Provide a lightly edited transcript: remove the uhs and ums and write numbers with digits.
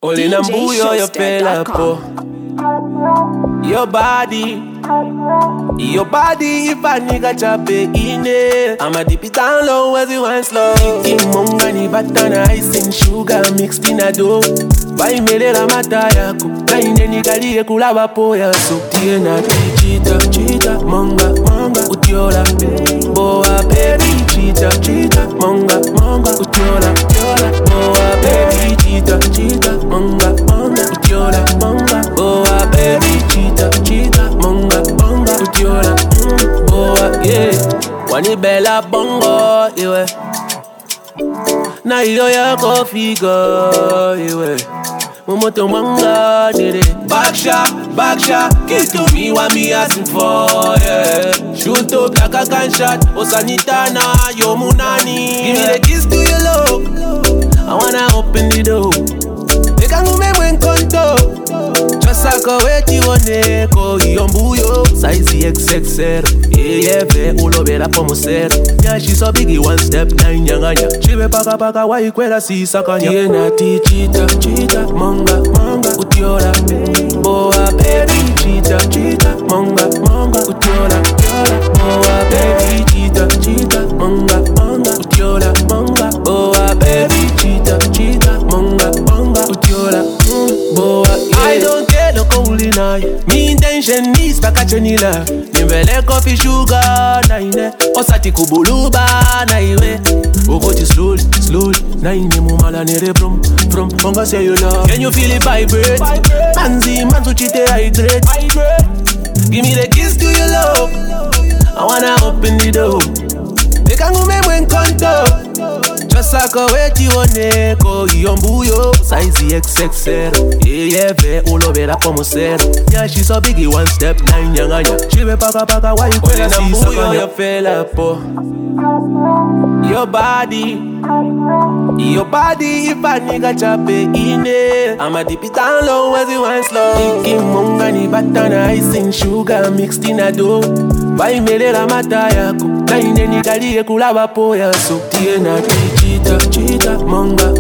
Only Nambuyo you feel up, Your body, if a nigga chop it in it. I'ma dip it down low as you want slow. Kicking mongani batana ice and sugar mixed in a dough. Vai melera mataya ku kaine nigaliye kulaba poya so tiena cheetah manga utiola boa baby cheetah manga utiola boa baby cheetah manga utiola boa baby cheetah manga utiola boa yeah wani bella bongo iwe na yo ya coffee go iwe Momoto manga did it. Back shot, kiss to me what me asking for, yeah. Shoot up like a gunshot, Osanitana, yo munani. Give me the kiss to your love, I wanna open the door. They can go me when conto. Just like a weti woneko, yombuyo, size XXL. Yeah, ulo vera pomo zero. Yeah, she's so biggie, one step, nine nyanganya. Chive paka, why you kwela si sakanya. Yeah, nati cheetah, manga, utiola. Boa baby, cheetah, manga, utiola. Boa baby, cheetah, manga, utiola. Boa baby, cheetah, manga, utiola. Boa, yeah. I don't care no cold night. Me intention is pakachenila. Nimbele coffee sugar naine. Osati kubuluba naiwe. Ovoti slowly. Naine mumala nere from. Monga say you love. Can you feel it vibrate? Manzu chite hydrate. Give me the kiss to your love. I wanna open the door. They can go me when conto. Just like a weti woneko, yombuyo, size XXL. Yeah, ulo vera pomo zero. Yeah, she's so biggie, one step, nine nyanganya. Chive paka, why you kwela si sakanya. You feel up, Your body, if a nigga chop it in it. I'ma dip it down low as you want slow. Kicking mongani batana ice and sugar mixed in a dough. Vai melera mataya ku kaine nigaliye kulaba poya so tiena cheetah manga